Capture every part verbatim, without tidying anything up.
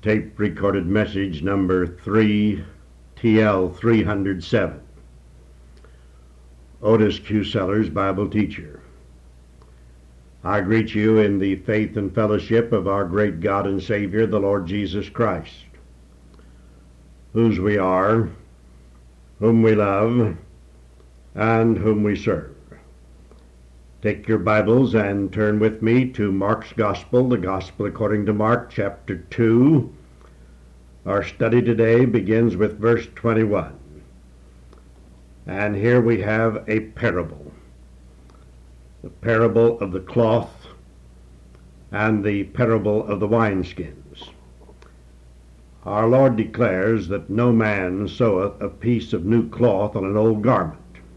tape recorded message number three T L three oh seven. Otis Q. Sellers, Bible teacher. I greet you in the faith and fellowship of our great God and Savior, the Lord Jesus Christ, whose we are, whom we love, and whom we serve. Take your Bibles and turn with me to Mark's Gospel, the Gospel according to Mark, chapter two. Our study today begins with verse twenty-one. And here we have a parable. The parable of the cloth and the parable of the wineskins. Our Lord declares that no man seweth a piece of new cloth on an old garment,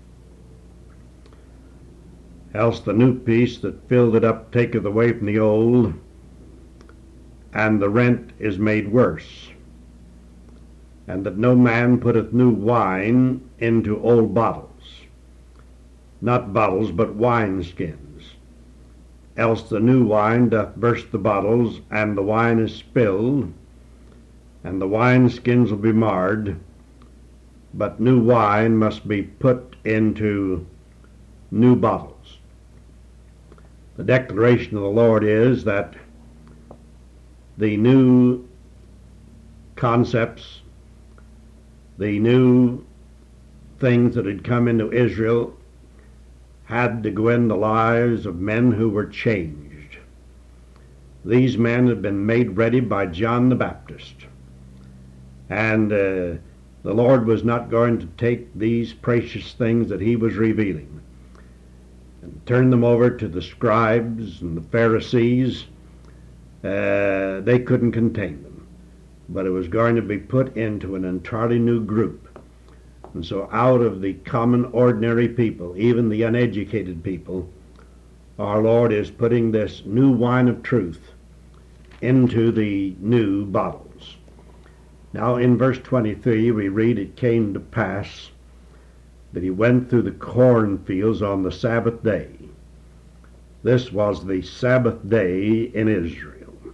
else the new piece that filled it up taketh away from the old, and the rent is made worse. And that no man putteth new wine into old bottles, not bottles, but wineskins, else the new wine doth burst the bottles, and the wine is spilled, and the wineskins will be marred. But new wine must be put into new bottles. The declaration of the Lord is that the new concepts, the new things that had come into Israel had to go in the lives of men who were changed. These men had been made ready by John the Baptist. And uh, the Lord was not going to take these precious things that he was revealing and turn them over to the scribes and the Pharisees. Uh, they couldn't contain them. But it was going to be put into an entirely new group. And so out of the common, ordinary people, even the uneducated people, our Lord is putting this new wine of truth into the new bottles. Now in verse twenty-three we read, it came to pass that he went through the cornfields on the Sabbath day. This was the Sabbath day in Israel.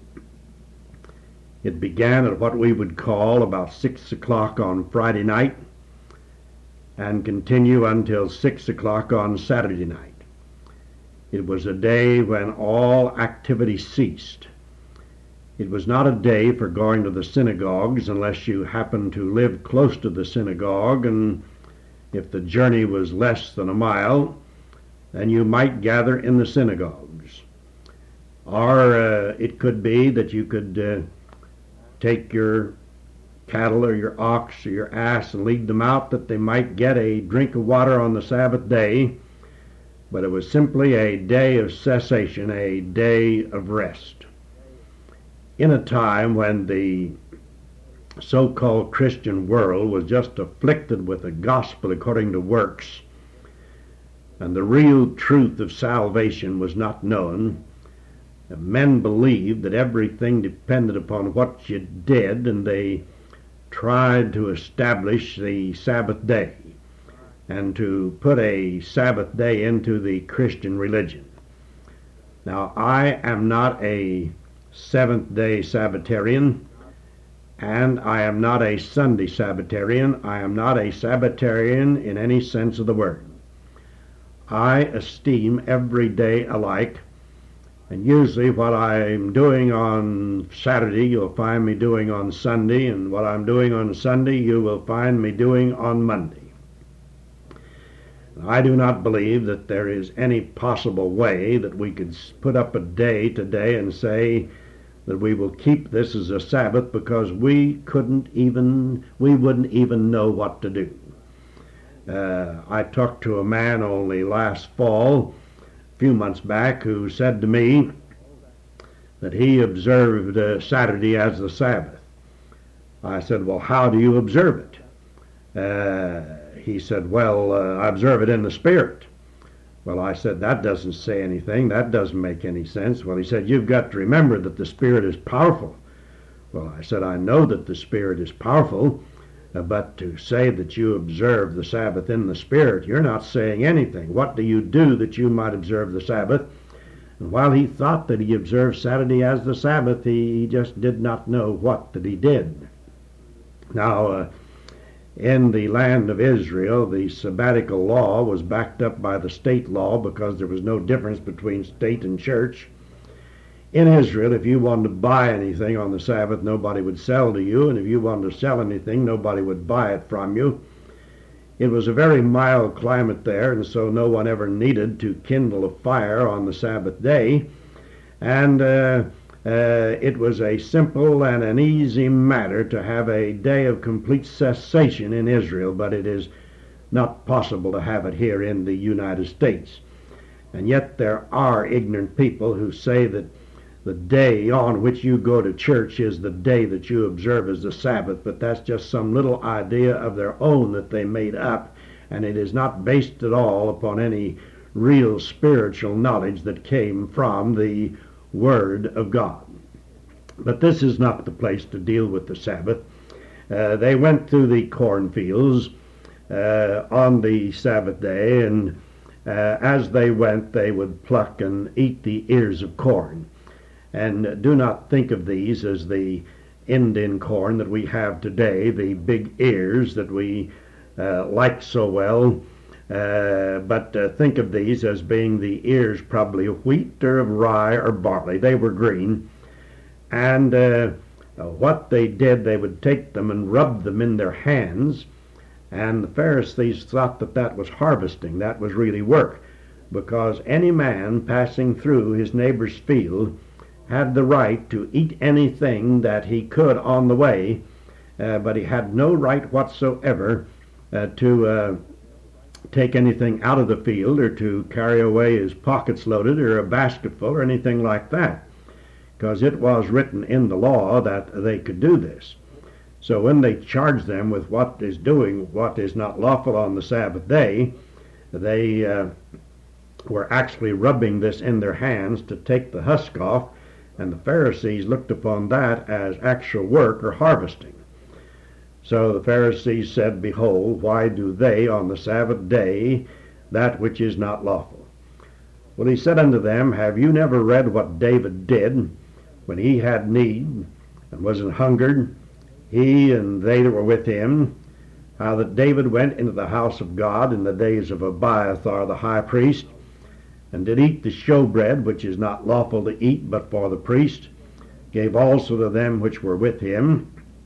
It began at what we would call about six o'clock on Friday night and continue until six o'clock on Saturday night. It was a day when all activity ceased. It was not a day for going to the synagogues unless you happened to live close to the synagogue, and if the journey was less than a mile, then you might gather in the synagogues. Or uh, it could be that you could uh, take your cattle or your ox or your ass and lead them out that they might get a drink of water on the Sabbath day. But it was simply a day of cessation, a day of rest. In a time when the so-called Christian world was just afflicted with the gospel according to works, and the real truth of salvation was not known, men believed that everything depended upon what you did, and they tried to establish the Sabbath day and to put a Sabbath day into the Christian religion. Now, I am not a Seventh-day Sabbatarian, and I am not a Sunday Sabbatarian. I am not a Sabbatarian in any sense of the word. I esteem every day alike. And usually what I'm doing on Saturday, you'll find me doing on Sunday, and what I'm doing on Sunday, you will find me doing on Monday. I do not believe that there is any possible way that we could put up a day today and say that we will keep this as a Sabbath, because we couldn't even, we wouldn't even know what to do. Uh, I talked to a man only last fall, few months back, who said to me that he observed uh, Saturday as the Sabbath. I said, well, how do you observe it? Uh, he said, well, uh, I observe it in the Spirit. Well, I said, that doesn't say anything. That doesn't make any sense. Well, he said, you've got to remember that the Spirit is powerful. Well, I said, I know that the Spirit is powerful, uh, but to say that you observe the Sabbath in the Spirit, you're not saying anything. What do you do that you might observe the Sabbath? And while he thought that he observed Saturday as the Sabbath, he, he just did not know what that he did. Now, uh, in the land of Israel, the sabbatical law was backed up by the state law because there was no difference between state and church. In Israel, if you wanted to buy anything on the Sabbath, nobody would sell to you, and if you wanted to sell anything, nobody would buy it from you. It was a very mild climate there, and so no one ever needed to kindle a fire on the Sabbath day. And uh, uh, it was a simple and an easy matter to have a day of complete cessation in Israel, but it is not possible to have it here in the United States. And yet there are ignorant people who say that the day on which you go to church is the day that you observe as the Sabbath, but that's just some little idea of their own that they made up, and it is not based at all upon any real spiritual knowledge that came from the Word of God. But this is not the place to deal with the Sabbath. Uh, they went through the cornfields uh, on the Sabbath day, and uh, as they went, they would pluck and eat the ears of corn. And do not think of these as the Indian corn that we have today, the big ears that we uh, like so well, uh, but uh, think of these as being the ears probably of wheat or of rye or barley. They were green, and uh, what they did, they would take them and rub them in their hands, and the Pharisees thought that that was harvesting. That was really work, because any man passing through his neighbor's field had the right to eat anything that he could on the way, uh, but he had no right whatsoever uh, to uh, take anything out of the field or to carry away his pockets loaded or a basketful or anything like that, because it was written in the law that they could do this. So when they charged them with what is doing what is not lawful on the Sabbath day, they uh, were actually rubbing this in their hands to take the husk off, and the Pharisees looked upon that as actual work or harvesting. So the Pharisees said, "Behold, why do they on the Sabbath day that which is not lawful?" Well, he said unto them, "Have you never read what David did when he had need and was an hungered, he and they that were with him, how that David went into the house of God in the days of Abiathar the high priest, and did eat the showbread, which is not lawful to eat but for the priest, gave also to them which were with him."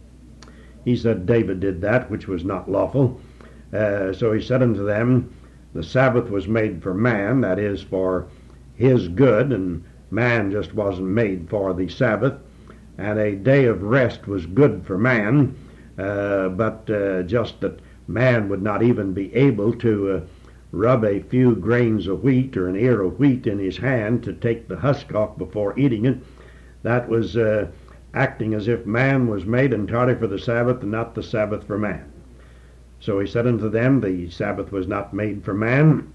He said David did that which was not lawful. Uh, so he said unto them, "The Sabbath was made for man," that is, for his good, and man just wasn't made for the Sabbath. "And a day of rest was good for man," uh, but uh, just that man would not even be able to uh, rub a few grains of wheat or an ear of wheat in his hand to take the husk off before eating it. That was uh, acting as if man was made entirely for the Sabbath and not the Sabbath for man. So he said unto them, the Sabbath was not made for man,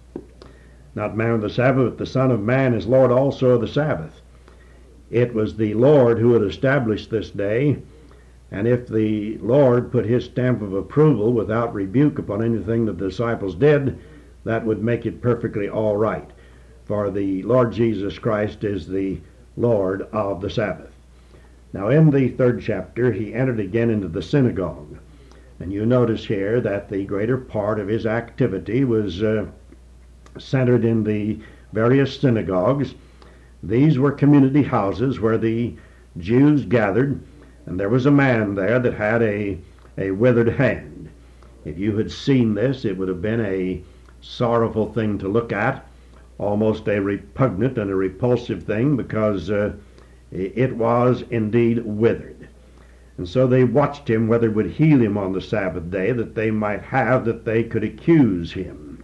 not man of the Sabbath, but the Son of Man is Lord also of the Sabbath. It was the Lord who had established this day, and if the Lord put his stamp of approval without rebuke upon anything that the disciples did, that would make it perfectly all right. For the Lord Jesus Christ is the Lord of the Sabbath. Now in the third chapter, he entered again into the synagogue. And you notice here that the greater part of his activity was uh, centered in the various synagogues. These were community houses where the Jews gathered, and there was a man there that had a, a withered hand. If you had seen this, it would have been a sorrowful thing to look at, almost a repugnant and a repulsive thing, because uh, it was indeed withered. And so they watched him whether it would heal him on the Sabbath day, that they might have, that they could accuse him.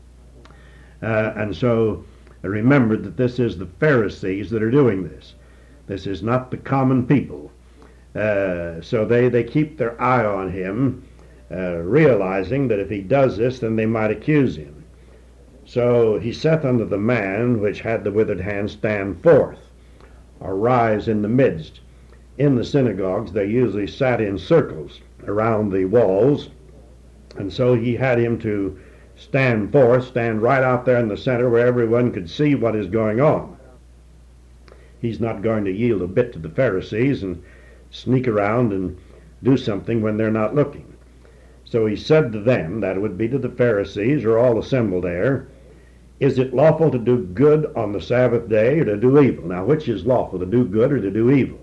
Uh, and so remember that this is the Pharisees that are doing this. This is not the common people. Uh, so they, they keep their eye on him, uh, realizing that if he does this, then they might accuse him. So he saith unto the man which had the withered hand, Stand forth, or rise in the midst. In the synagogues they usually sat in circles around the walls, and so he had him to stand forth, stand right out there in the center where everyone could see what is going on. he's not going to yield a bit to the Pharisees and sneak around and do something when they're not looking. So he said to them, that would be to the Pharisees, or all assembled there, is it lawful to do good on the Sabbath day or to do evil? Now, which is lawful, to do good or to do evil?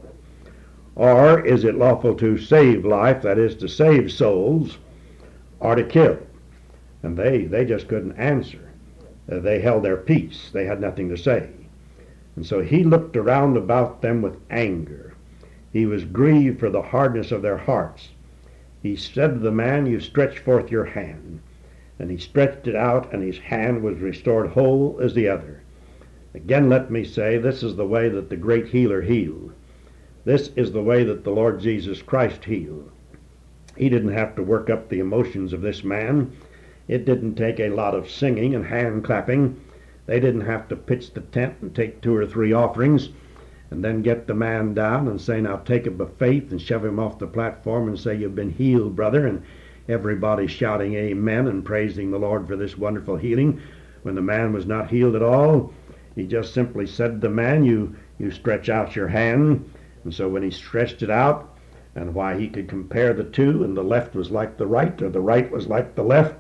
Or is it lawful to save life, that is, to save souls, or to kill? And they, they just couldn't answer. Uh, they held their peace. They had nothing to say. And so he looked around about them with anger. He was grieved for the hardness of their hearts. He said to the man, you stretch forth your hand. And he stretched it out, and his hand was restored whole as the other. Again, let me say, this is the way that the great healer healed. This is the way that the Lord Jesus Christ healed. He didn't have to work up the emotions of this man. It didn't take a lot of singing and hand clapping. They didn't have to pitch the tent and take two or three offerings and then get the man down and say, now take it by faith, and shove him off the platform and say, you've been healed, brother, and everybody shouting amen and praising the Lord for this wonderful healing. When the man was not healed at all, he just simply said to the man, you, you stretch out your hand. And so when he stretched it out, and why he could compare the two, and the left was like the right, or the right was like the left,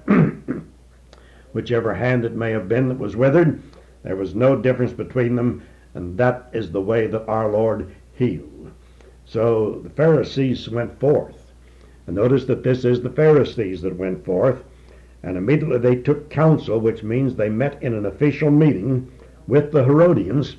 whichever hand it may have been that was withered, there was no difference between them, and that is the way that our Lord healed. So the Pharisees went forth. And notice that this is the Pharisees that went forth, and immediately they took counsel, which means they met in an official meeting with the Herodians,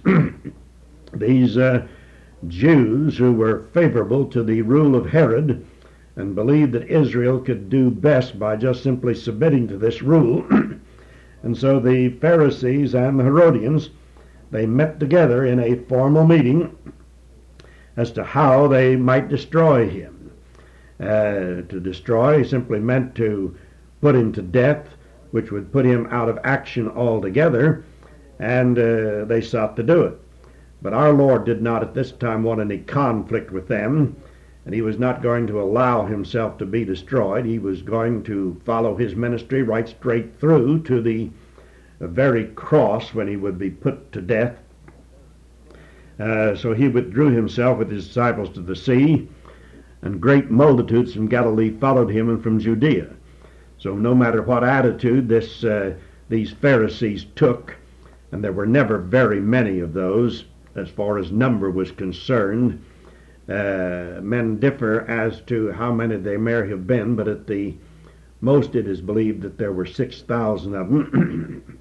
these uh, Jews who were favorable to the rule of Herod and believed that Israel could do best by just simply submitting to this rule. And so the Pharisees and the Herodians, they met together in a formal meeting as to how they might destroy him. Uh, to destroy simply meant to put him to death, which would put him out of action altogether, and uh, they sought to do it. But our Lord did not at this time want any conflict with them, and he was not going to allow himself to be destroyed. He was going to follow his ministry right straight through to the very cross when he would be put to death. Uh, so he withdrew himself with his disciples to the sea, and great multitudes from Galilee followed him, and from Judea. So no matter what attitude this uh, these Pharisees took, and there were never very many of those as far as number was concerned, uh, men differ as to how many they may have been, but at the most it is believed that there were six thousand of them.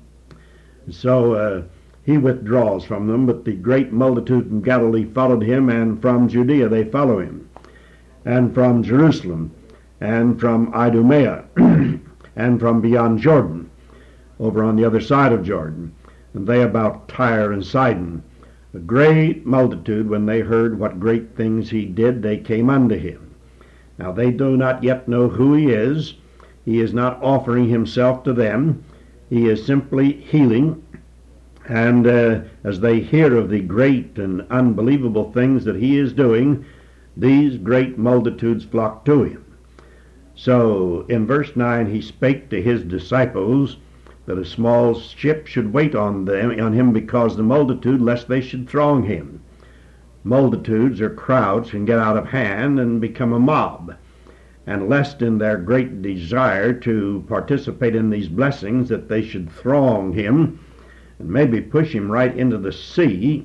So uh, he withdraws from them, but the great multitude from Galilee followed him, and from Judea they follow him, and from Jerusalem, and from Idumea, and from beyond Jordan, over on the other side of Jordan, and they about Tyre and Sidon. A great multitude, when they heard what great things he did, they came unto him. Now they do not yet know who he is. He is not offering himself to them. He is simply healing. And uh, as they hear of the great and unbelievable things that he is doing, these great multitudes flock to him. So in verse nine, he spake to his disciples that a small ship should wait on them on him because the multitude, lest they should throng him. Multitudes or crowds can get out of hand and become a mob, and lest in their great desire to participate in these blessings that they should throng him and maybe push him right into the sea.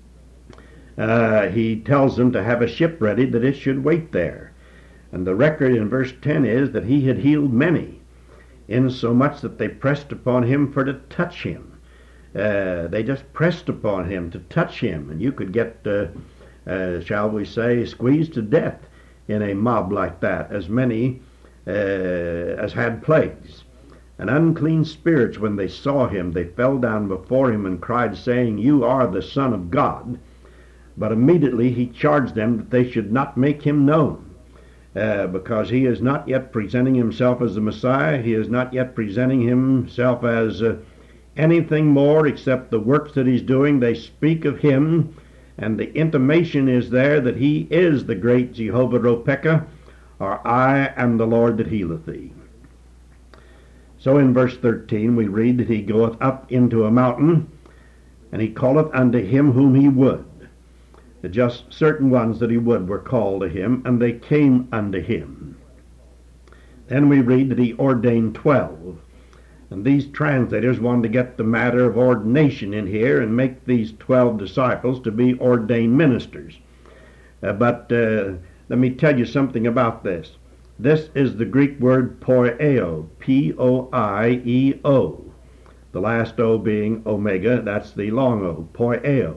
Uh, he tells them to have a ship ready, that it should wait there. And the record in verse ten is that he had healed many, insomuch that they pressed upon him for to touch him. Uh, they just pressed upon him to touch him, and you could get, uh, uh, shall we say, squeezed to death in a mob like that, as many uh, as had plagues. And unclean spirits, when they saw him, they fell down before him and cried, saying, You are the Son of God. But immediately he charged them that they should not make him known, uh, because he is not yet presenting himself as the Messiah. He is not yet presenting himself as uh, anything more except the works that he's doing. They speak of him, and the intimation is there that he is the great Jehovah Ropeka, or I am the Lord that healeth thee. So in verse thirteen we read that he goeth up into a mountain, and he calleth unto him whom he would. Just certain ones that he would were called to him, and they came unto him. Then we read that he ordained twelve. And these translators wanted to get the matter of ordination in here and make these twelve disciples to be ordained ministers. Uh, but uh, let me tell you something about this. This is the Greek word poieo, P O I E O. The last O being omega, that's the long O, poieo.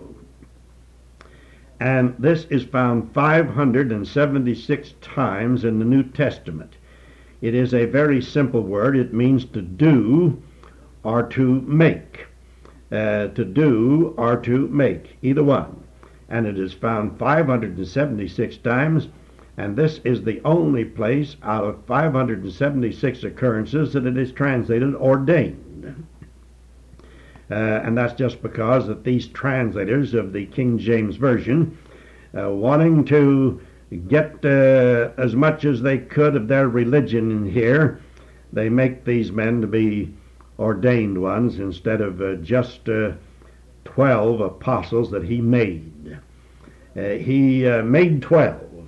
And this is found five hundred seventy-six times in the New Testament. It is a very simple word. It means to do or to make. Uh, to do or to make, either one. And it is found five hundred seventy-six times, and this is the only place out of five hundred seventy-six occurrences that it is translated ordained. Uh, and that's just because that these translators of the King James Version, uh, wanting to get uh, as much as they could of their religion in here, they make these men to be ordained ones instead of uh, just uh, twelve apostles that he made. Uh, he uh, made twelve,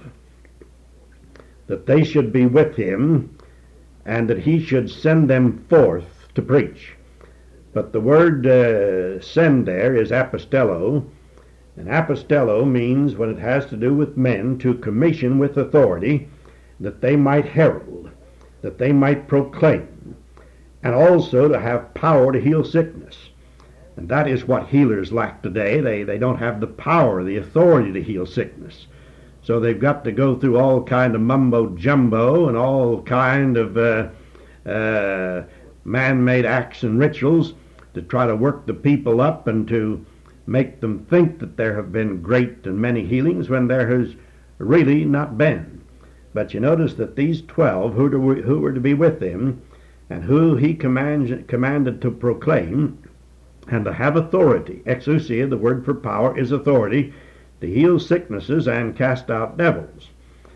that they should be with him, and that he should send them forth to preach. But the word uh, send there is apostello, and apostello means, when it has to do with men, to commission with authority, that they might herald, that they might proclaim, and also to have power to heal sickness. And that is what healers lack today. They, they don't have the power, the authority to heal sickness. So they've got to go through all kind of mumbo-jumbo and all kind of uh, uh, man-made acts and rituals to try to work the people up and to make them think that there have been great and many healings when there has really not been. But you notice that these twelve who, to, who were to be with him, and who he commands, commanded to proclaim and to have authority. Exousia, the word for power, is authority to heal sicknesses and cast out devils.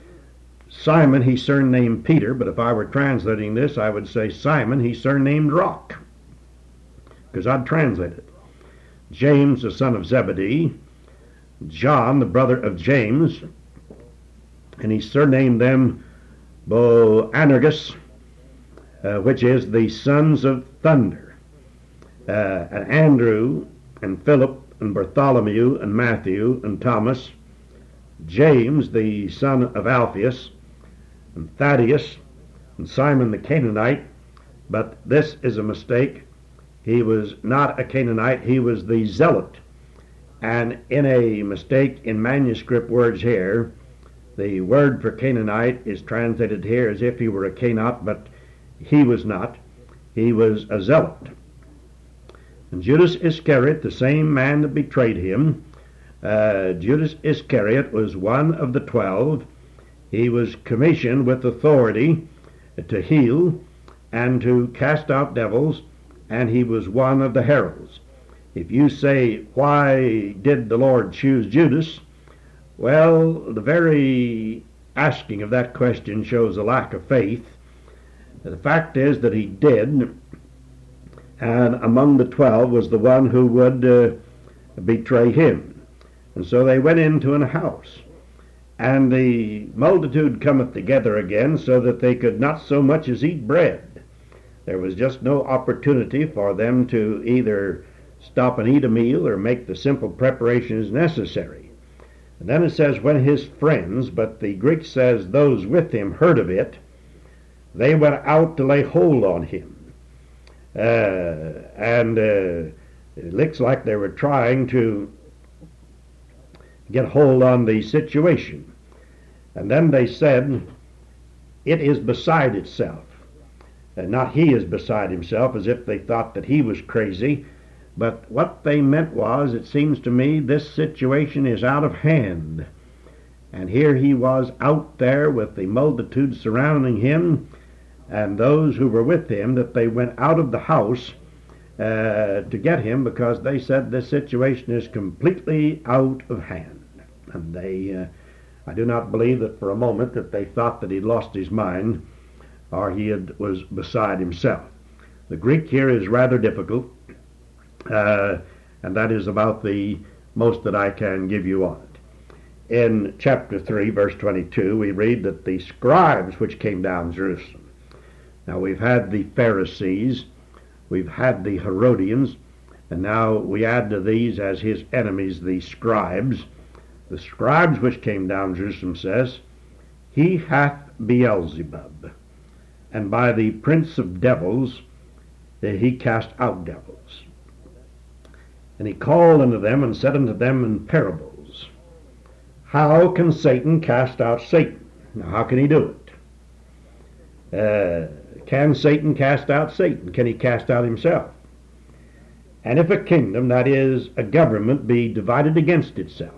Simon he surnamed Peter, but if I were translating this, I would say Simon he surnamed Rock, because I'd translate it. James, the son of Zebedee, John, the brother of James, and he surnamed them Boanerges, uh, which is the sons of thunder, uh, and Andrew, and Philip, and Bartholomew, and Matthew, and Thomas, James, the son of Alphaeus, and Thaddeus, and Simon the Canaanite. But this is a mistake. He was not a Canaanite, he was the zealot. And in a mistake in manuscript words here, the word for Canaanite is translated here as if he were a Canaanite, but he was not. He was a zealot. And Judas Iscariot, the same man that betrayed him, uh, Judas Iscariot was one of the twelve. He was commissioned with authority to heal and to cast out devils, and he was one of the heralds. If you say, why did the Lord choose Judas? Well, the very asking of that question shows a lack of faith. The fact is that he did, and among the twelve was the one who would uh, betray him. And so they went into an house, and the multitude cometh together again, so that they could not so much as eat bread. There was just no opportunity for them to either stop and eat a meal or make the simple preparations necessary. And then it says, when his friends, but the Greek says those with him, heard of it, they went out to lay hold on him. Uh, and uh, it looks like they were trying to get hold on the situation. And then they said, it is beside itself. And not he is beside himself, as if they thought that he was crazy. But what they meant was, it seems to me, this situation is out of hand. And here he was out there with the multitude surrounding him, and those who were with him, that they went out of the house uh, to get him, because they said this situation is completely out of hand. And they, uh, I do not believe that for a moment that they thought that he'd lost his mind, or he had, was beside himself. The Greek here is rather difficult. Uh, and that is about the most that I can give you on it. In chapter three, verse twenty-two, we read that the scribes which came down Jerusalem. Now we've had the Pharisees, we've had the Herodians, and now we add to these as his enemies the scribes. The scribes which came down Jerusalem says, He hath Beelzebub, and by the prince of devils uh, he cast out devils. And he called unto them and said unto them in parables, How can Satan cast out Satan? Now how can he do it? Uh, can Satan cast out Satan? Can he cast out himself? And if a kingdom, that is, a government, be divided against itself,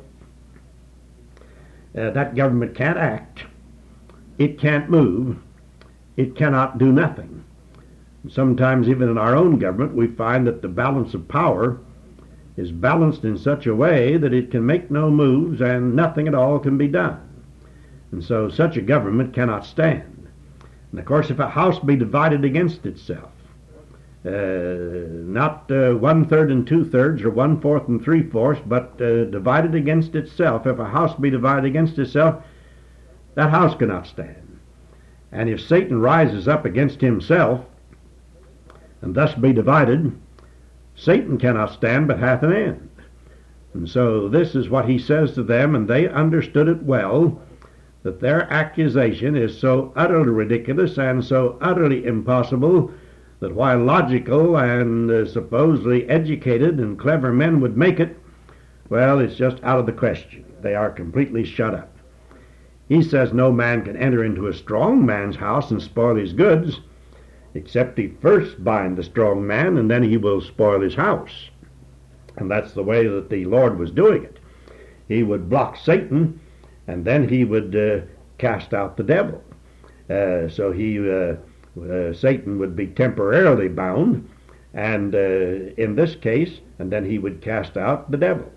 uh, that government can't act, it can't move, it cannot do nothing. Sometimes even in our own government we find that the balance of power is balanced in such a way that it can make no moves and nothing at all can be done. And so such a government cannot stand. And of course, if a house be divided against itself, uh, not uh, one-third and two-thirds or one-fourth and three-fourths, but uh, divided against itself, if a house be divided against itself, that house cannot stand. And if Satan rises up against himself and thus be divided, Satan cannot stand but hath an end. And so this is what he says to them, and they understood it well, that their accusation is so utterly ridiculous and so utterly impossible that while logical and uh, supposedly educated and clever men would make it, well, it's just out of the question. They are completely shut up. He says no man can enter into a strong man's house and spoil his goods, except he first bind the strong man, and then he will spoil his house. And that's the way that the Lord was doing it. He would block Satan, and then he would uh, cast out the devil. Uh, so he, uh, uh, Satan would be temporarily bound, and uh, in this case, and then he would cast out the devil.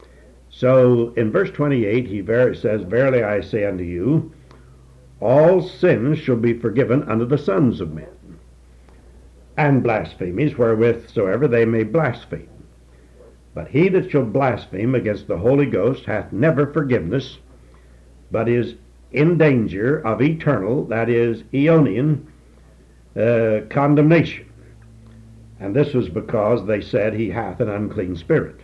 So in verse twenty-eight, he ver- says, Verily I say unto you, all sins shall be forgiven unto the sons of men, and blasphemies wherewith soever they may blaspheme. But he that shall blaspheme against the Holy Ghost hath never forgiveness, but is in danger of eternal, that is, aeonian, uh, condemnation. And this was because they said he hath an unclean spirit.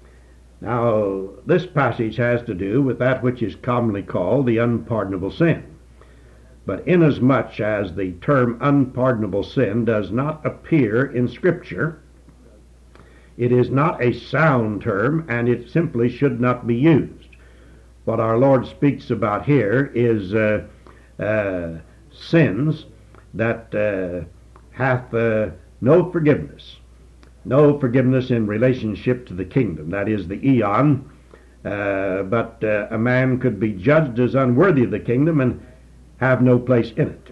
Now, this passage has to do with that which is commonly called the unpardonable sin. But inasmuch as the term unpardonable sin does not appear in Scripture, it is not a sound term, and it simply should not be used. What our Lord speaks about here is uh, uh, sins that uh, hath uh, no forgiveness. No forgiveness in relationship to the kingdom, that is the eon, uh, but uh, a man could be judged as unworthy of the kingdom and have no place in it.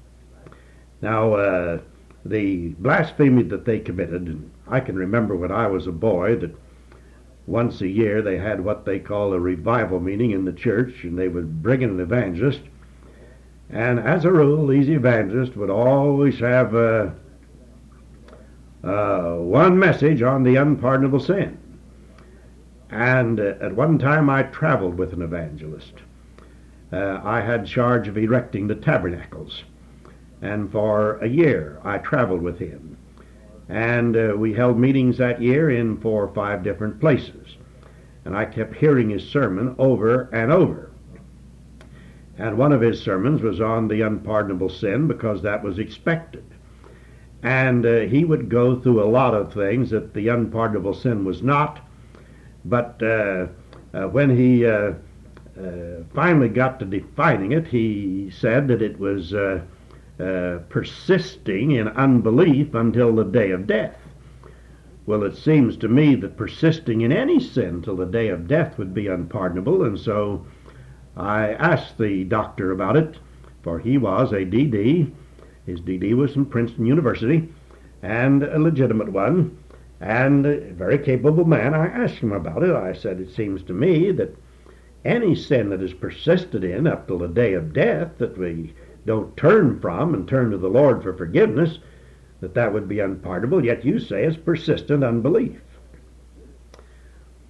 Now, uh, the blasphemy that they committed, and I can remember when I was a boy that once a year they had what they call a revival meeting in the church, and they would bring in an evangelist, and as a rule, these evangelists would always have uh, uh, one message on the unpardonable sin. And uh, at one time I traveled with an evangelist. Uh, I had charge of erecting the tabernacles, and for a year I traveled with him. And uh, we held meetings that year in four or five different places. And I kept hearing his sermon over and over. And one of his sermons was on the unpardonable sin, because that was expected. And uh, he would go through a lot of things that the unpardonable sin was not. But uh, uh, when he uh, uh, finally got to defining it, he said that it was uh, uh, persisting in unbelief until the day of death. Well, it seems to me that persisting in any sin till the day of death would be unpardonable, and so I asked the doctor about it, for he was a D D. His D D was from Princeton University, and a legitimate one, and a very capable man. I asked him about it. I said, it seems to me that any sin that is persisted in up till the day of death, that we don't turn from and turn to the Lord for forgiveness, that that would be unpardonable, yet you say it's persistent unbelief.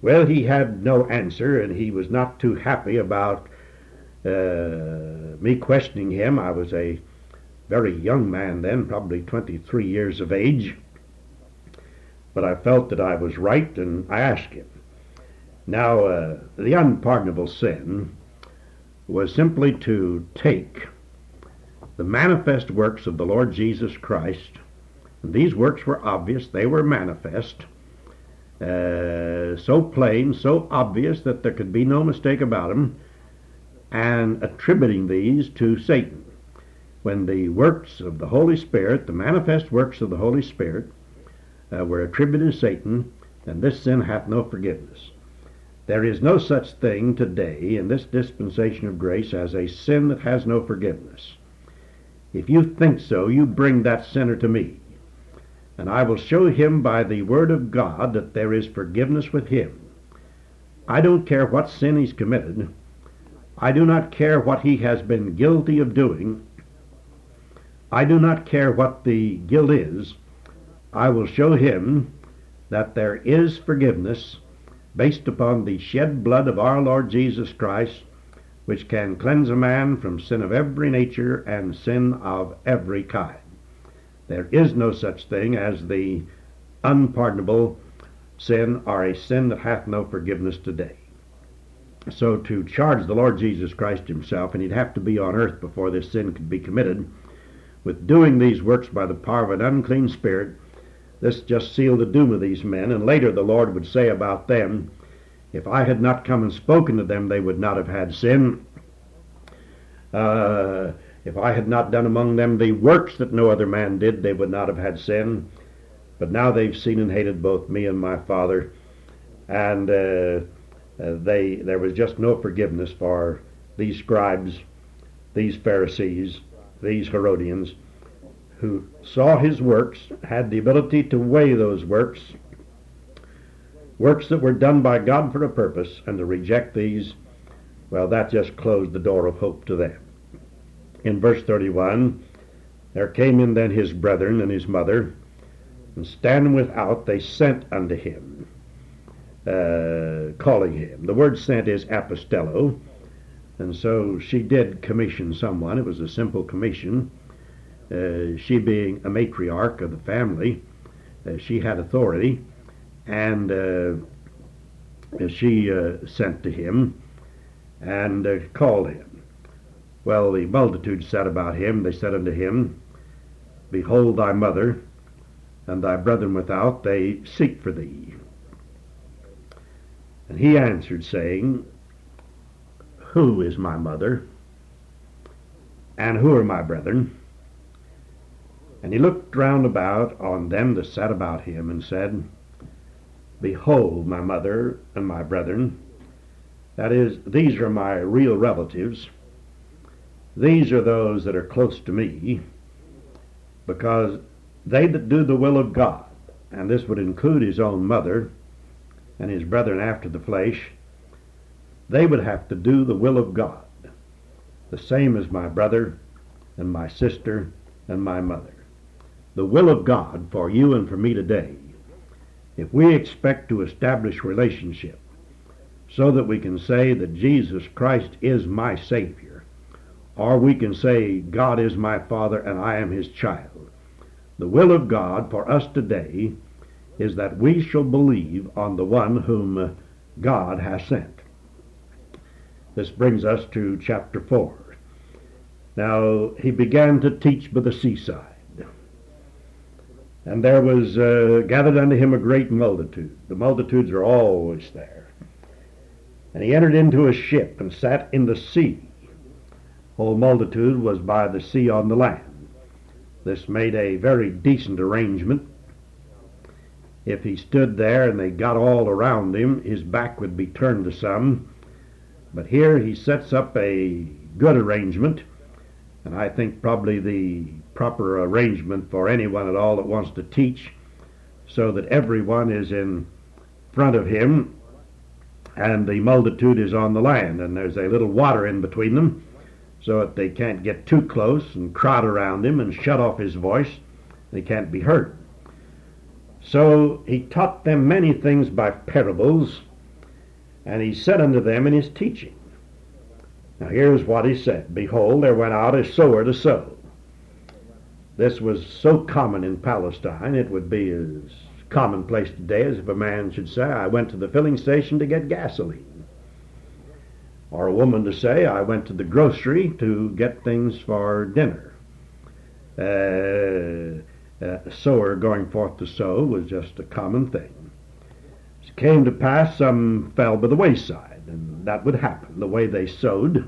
Well, he had no answer, and he was not too happy about uh, me questioning him. I was a very young man then, probably twenty-three years of age, but I felt that I was right, and I asked him. Now, uh, the unpardonable sin was simply to take the manifest works of the Lord Jesus Christ, and these works were obvious, they were manifest, uh, so plain, so obvious that there could be no mistake about them, and attributing these to Satan. When the works of the Holy Spirit, the manifest works of the Holy Spirit, uh, were attributed to Satan, then this sin hath no forgiveness. There is no such thing today in this dispensation of grace as a sin that has no forgiveness. If you think so, you bring that sinner to me, and I will show him by the Word of God that there is forgiveness with him. I don't care what sin he's committed. I do not care what he has been guilty of doing. I do not care what the guilt is. I will show him that there is forgiveness based upon the shed blood of our Lord Jesus Christ, which can cleanse a man from sin of every nature and sin of every kind. There is no such thing as the unpardonable sin, or a sin that hath no forgiveness today. So to charge the Lord Jesus Christ himself, and he'd have to be on earth before this sin could be committed, with doing these works by the power of an unclean spirit, this just sealed the doom of these men. And later the Lord would say about them, if I had not come and spoken to them, they would not have had sin. Uh, if I had not done among them the works that no other man did, they would not have had sin. But now they've seen and hated both me and my Father, and uh, uh, they there was just no forgiveness for these scribes, these Pharisees, these Herodians, who saw his works, had the ability to weigh those works, works that were done by God for a purpose, and to reject these, well, that just closed the door of hope to them. In verse thirty-one, there came in then his brethren and his mother, and standing without, they sent unto him, uh, calling him. The word sent is apostello, and so she did commission someone. It was a simple commission. Uh, she being a matriarch of the family, uh, she had authority, and uh, she uh, sent to him and uh, called him. Well, the multitude said about him, they said unto him, Behold thy mother, and thy brethren without, they seek for thee. And he answered, saying, Who is my mother, and who are my brethren? And he looked round about on them that sat about him, and said, Behold my mother and my brethren. That is, these are my real relatives. These are those that are close to me, because they that do the will of God, and this would include his own mother and his brethren after the flesh, they would have to do the will of God, the same as my brother and my sister and my mother. The will of God for you and for me today, if we expect to establish relationship so that we can say that Jesus Christ is my Savior, or we can say God is my Father and I am his child, the will of God for us today is that we shall believe on the one whom God has sent. This brings us to chapter four. Now he began to teach by the seaside, and there was uh, gathered unto him a great multitude. The multitudes are always there. And he entered into a ship and sat in the sea. Whole multitude was by the sea on the land. This made a very decent arrangement. If he stood there and they got all around him, his back would be turned to some. But here he sets up a good arrangement, and I think probably the proper arrangement for anyone at all that wants to teach, so that everyone is in front of him and the multitude is on the land, and there's a little water in between them so that they can't get too close and crowd around him and shut off his voice. They can't be heard. So he taught them many things by parables, And he said unto them in his teaching. Now here's what he said. Behold, there went out a sower to sow. This was so common in Palestine, it would be as commonplace today as if a man should say, I went to the filling station to get gasoline. Or a woman to say, I went to the grocery to get things for dinner. Uh, a sower going forth to sow was just a common thing. It came to pass, some fell by the wayside, and that would happen. The way they sowed,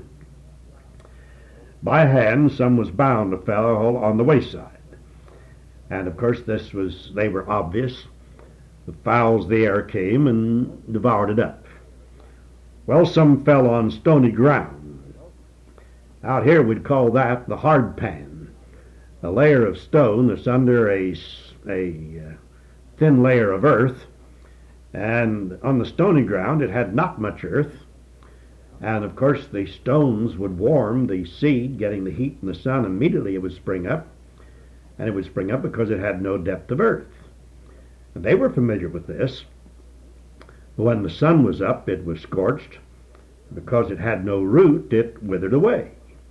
by hand, some was bound to fall on the wayside. And of course, this was, they were obvious. The fowls of the air came and devoured it up. Well, some fell on stony ground. Out here we'd call that the hard pan, a layer of stone that's under a, a uh, thin layer of earth. And on the stony ground it had not much earth. And of course the stones would warm the seed, getting the heat from the sun. Immediately it would spring up. And it would spring up because it had no depth of earth. And they were familiar with this. When the sun was up, it was scorched. Because it had no root, it withered away.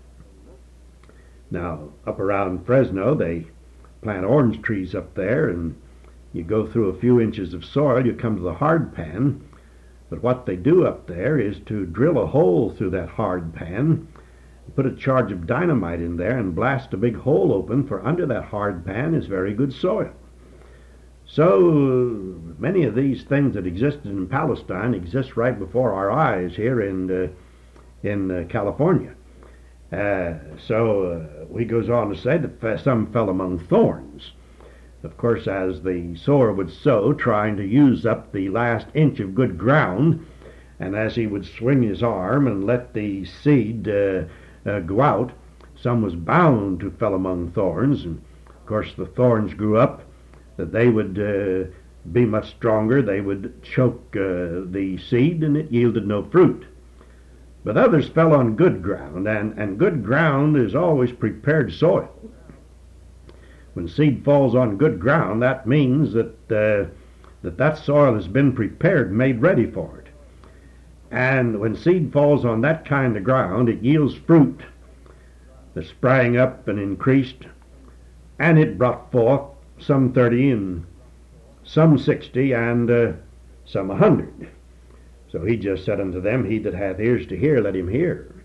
Now, up around Fresno, they plant orange trees up there, and you go through a few inches of soil, you come to the hard pan. But what they do up there is to drill a hole through that hard pan, put a charge of dynamite in there, and blast a big hole open, for under that hard pan is very good soil. So many of these things that existed in Palestine exist right before our eyes here in uh, in uh, California. Uh, so uh, he goes on to say that some fell among thorns. Of course, as the sower would sow, trying to use up the last inch of good ground, and as he would swing his arm and let the seed uh, uh, go out, some was bound to fell among thorns. And of course, the thorns grew up, that they would uh, be much stronger. They would choke uh, the seed, and it yielded no fruit. But others fell on good ground, and, and good ground is always prepared soil. When seed falls on good ground, that means that uh, that, that soil has been prepared, made ready for it. And when seed falls on that kind of ground, it yields fruit that sprang up and increased, and it brought forth some thirty and some sixty and uh, some a hundred. So he just said unto them, he that hath ears to hear, let him hear.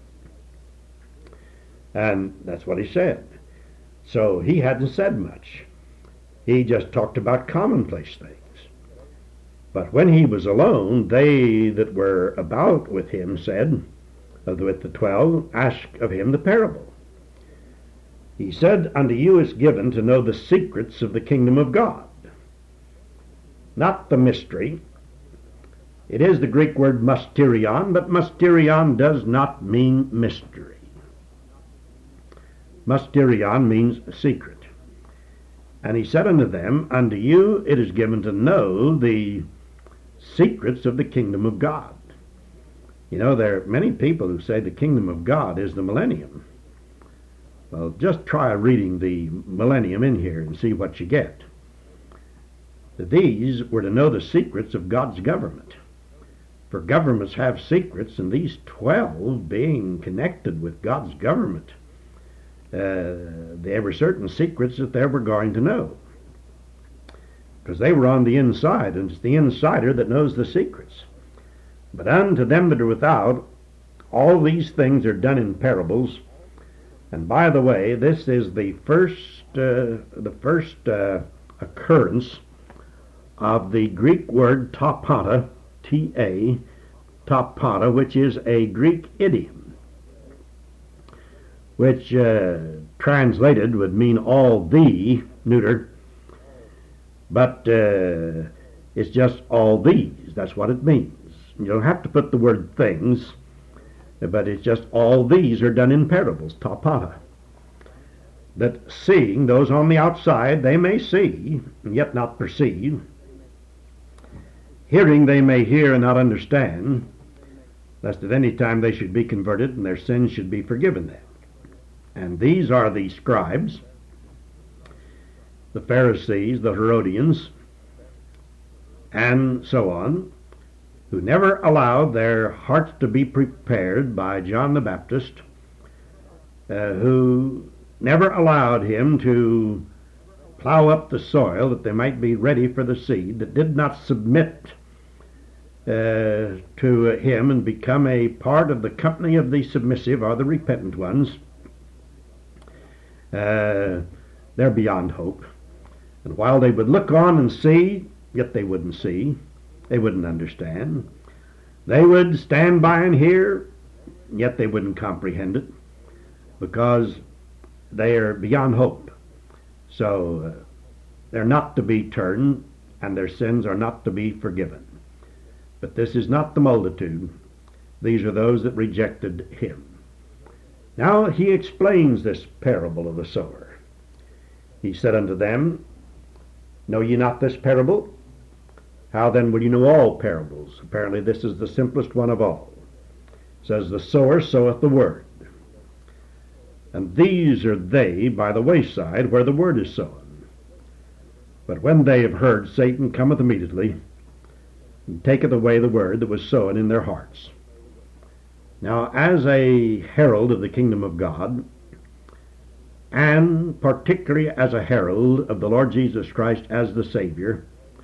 And that's what he said. So he hadn't said much. He just talked about commonplace things. But when he was alone, they that were about with him said, with the twelve, ask of him the parable. He said, unto you is given to know the secrets of the kingdom of God. Not the mystery. It is the Greek word mysterion, but mysterion does not mean mystery. Mysterion means secret. And he said unto them, unto you it is given to know the secrets of the kingdom of God. You know, there are many people who say the kingdom of God is the millennium. Well, just try reading the millennium in here and see what you get. These were to know the secrets of God's government. For governments have secrets, and these twelve, being connected with God's government, uh, there were certain secrets that they were going to know. Because they were on the inside, and it's the insider that knows the secrets. But unto them that are without, all these things are done in parables. And by the way, this is the first, uh, the first uh, occurrence of the Greek word tapata, T A, tapata, which is a Greek idiom, which uh, translated would mean all the, neuter, but uh, it's just all these. That's what it means. You don't have to put the word things, but it's just all these are done in parables, tapata. That seeing, those on the outside, they may see, and yet not perceive. Hearing, they may hear and not understand, lest at any time they should be converted and their sins should be forgiven them. And these are the scribes, the Pharisees, the Herodians, and so on, who never allowed their hearts to be prepared by John the Baptist, uh, who never allowed him to plow up the soil that they might be ready for the seed, that did not submit uh, to him and become a part of the company of the submissive or the repentant ones, uh, they're beyond hope. And while they would look on and see, yet they wouldn't see, they wouldn't understand. They would stand by and hear, yet they wouldn't comprehend it, because they are beyond hope. So uh, they're not to be turned, and their sins are not to be forgiven. But this is not the multitude. These are those that rejected him. Now he explains this parable of the sower. He said unto them, Know ye not this parable? How then will you know all parables? Apparently this is the simplest one of all. It says, The sower soweth the word. And these are they by the wayside where the word is sown. But when they have heard, Satan cometh immediately, and taketh away the word that was sown in their hearts. Now, as a herald of the kingdom of God, and particularly as a herald of the Lord Jesus Christ as the Savior,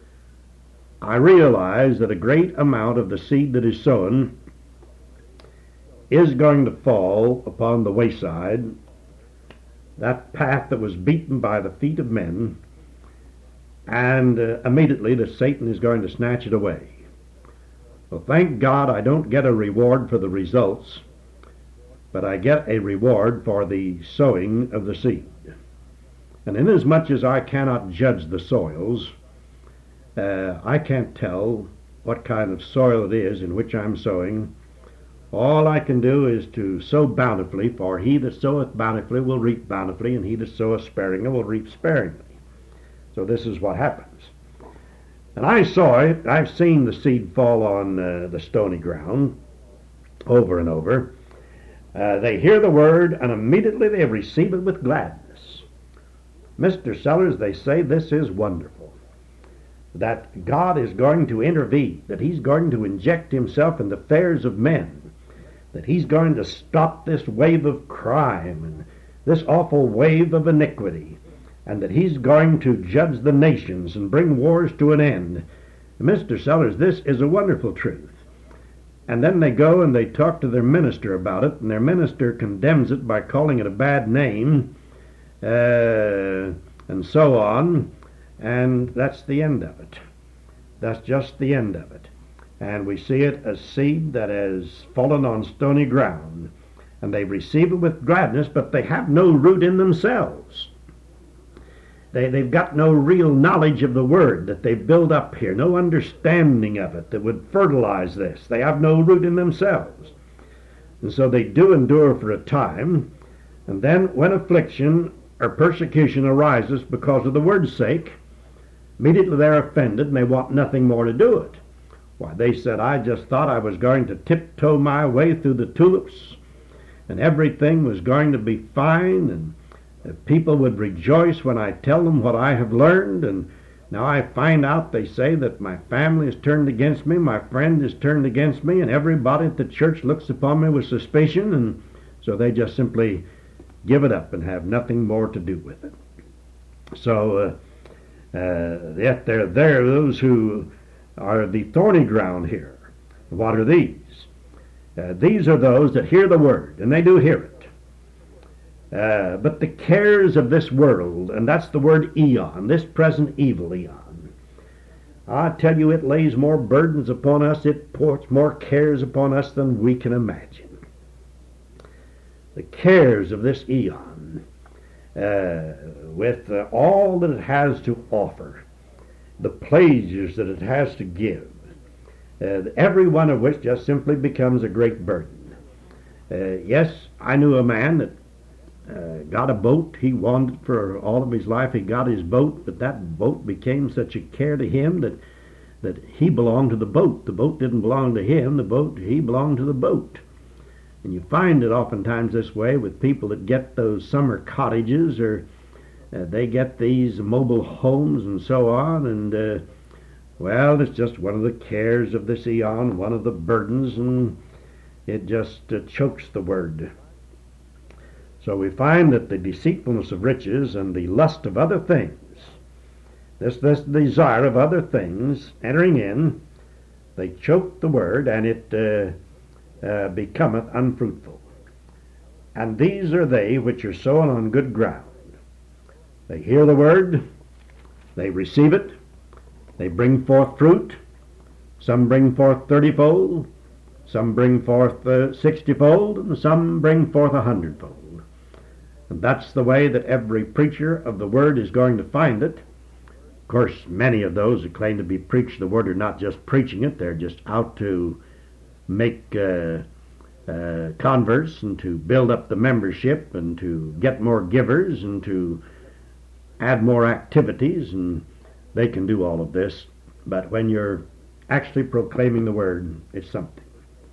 I realize that a great amount of the seed that is sown is going to fall upon the wayside, that path that was beaten by the feet of men, and uh, immediately the Satan is going to snatch it away. Well, thank God I don't get a reward for the results, but I get a reward for the sowing of the seed. And inasmuch as I cannot judge the soils, uh, I can't tell what kind of soil it is in which I'm sowing. All I can do is to sow bountifully, for he that soweth bountifully will reap bountifully, and he that soweth sparingly will reap sparingly. So this is what happens. And I saw it, I've seen the seed fall on uh, the stony ground over and over. Uh, they hear the word, and immediately they receive it with gladness. Mister Sellers, they say this is wonderful, that God is going to intervene, that he's going to inject himself in the affairs of men, that he's going to stop this wave of crime and this awful wave of iniquity, and that he's going to judge the nations and bring wars to an end. Mister Sellers, this is a wonderful truth. And then they go and they talk to their minister about it, and their minister condemns it by calling it a bad name, uh, and so on, and that's the end of it. That's just the end of it. And we see it as seed that has fallen on stony ground, and they receive it with gladness, but they have no root in themselves. They, they've got no real knowledge of the word that they build up here, no understanding of it that would fertilize this. They have no root in themselves. And so they do endure for a time, and then when affliction or persecution arises because of the word's sake, immediately they're offended and they want nothing more to do it. Why, they said, I just thought I was going to tiptoe my way through the tulips, and everything was going to be fine, and people would rejoice when I tell them what I have learned, and now I find out, they say, that my family is turned against me, my friend is turned against me, and everybody at the church looks upon me with suspicion, and so they just simply give it up and have nothing more to do with it. So, uh, uh, yet there, there are those who are the thorny ground here. What are these? Uh, these are those that hear the word, and they do hear it. Uh, but the cares of this world, and that's the word eon, this present evil eon, I tell you, it lays more burdens upon us, it pours more cares upon us than we can imagine. The cares of this eon, uh, with uh, all that it has to offer, the pleasures that it has to give, uh, every one of which just simply becomes a great burden. Uh, yes, I knew a man that Uh, got a boat. He wanted for all of his life. He got his boat, but that boat became such a care to him that that he belonged to the boat. The boat didn't belong to him. The boat, he belonged to the boat. And you find it oftentimes this way with people that get those summer cottages, or uh, they get these mobile homes and so on, and uh, Well, it's just one of the cares of this eon, one of the burdens, and it just uh, chokes the word. So we find that the deceitfulness of riches and the lust of other things, this, this desire of other things entering in, they choke the word, and it uh, uh, becometh unfruitful. And these are they which are sown on good ground. They hear the word, they receive it, they bring forth fruit. Some bring forth thirtyfold, some bring forth uh, sixtyfold, and some bring forth a hundredfold. And that's the way that every preacher of the word is going to find it. Of course, many of those who claim to be preaching the word are not just preaching it, they're just out to make uh, uh, converts and to build up the membership and to get more givers and to add more activities, and they can do all of this. But when you're actually proclaiming the word, it's something.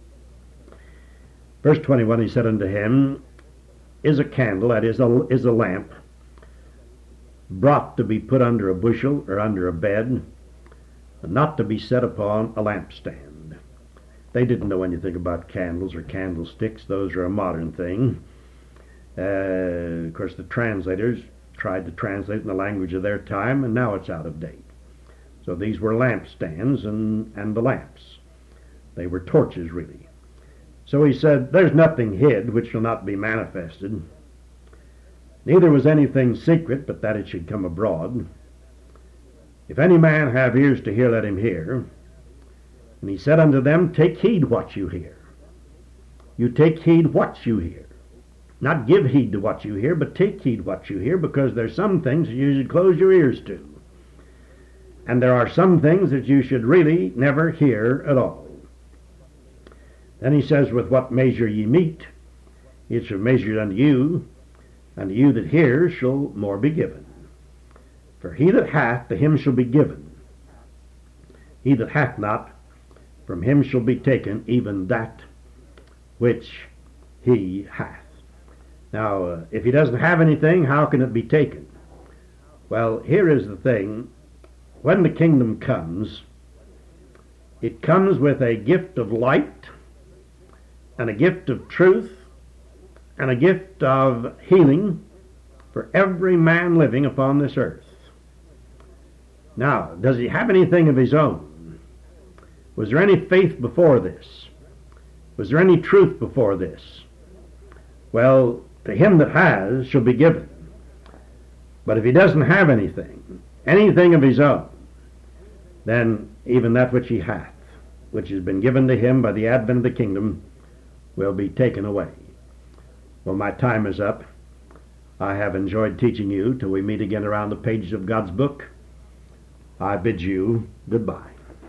Verse twenty-one, he said unto him, is a candle, that is a, is a lamp, brought to be put under a bushel or under a bed, and not to be set upon a lampstand. They didn't know anything about candles or candlesticks. Those are a modern thing. Uh, of course, the translators tried to translate in the language of their time, and now it's out of date. So these were lampstands and, and the lamps. They were torches, really. So he said, there's nothing hid which shall not be manifested. Neither was anything secret, but that it should come abroad. If any man have ears to hear, let him hear. And he said unto them, take heed what you hear. You take heed what you hear. Not give heed to what you hear, but take heed what you hear, because there's some things that you should close your ears to. And there are some things that you should really never hear at all. Then he says, with what measure ye meet, it shall measure unto you, and to you that hears shall more be given. For he that hath, to him shall be given. He that hath not, from him shall be taken even that which he hath. Now, uh, if he doesn't have anything, how can it be taken? Well, here is the thing. When the kingdom comes, it comes with a gift of light, and a gift of truth, and a gift of healing for every man living upon this earth. Now, does he have anything of his own? Was there any faith before this? Was there any truth before this? Well, to him that has shall be given. But if he doesn't have anything, anything of his own, then even that which he hath, which has been given to him by the advent of the kingdom, will be taken away. Well, my time is up. I have enjoyed teaching you. Till we meet again around the pages of God's book, I bid you goodbye.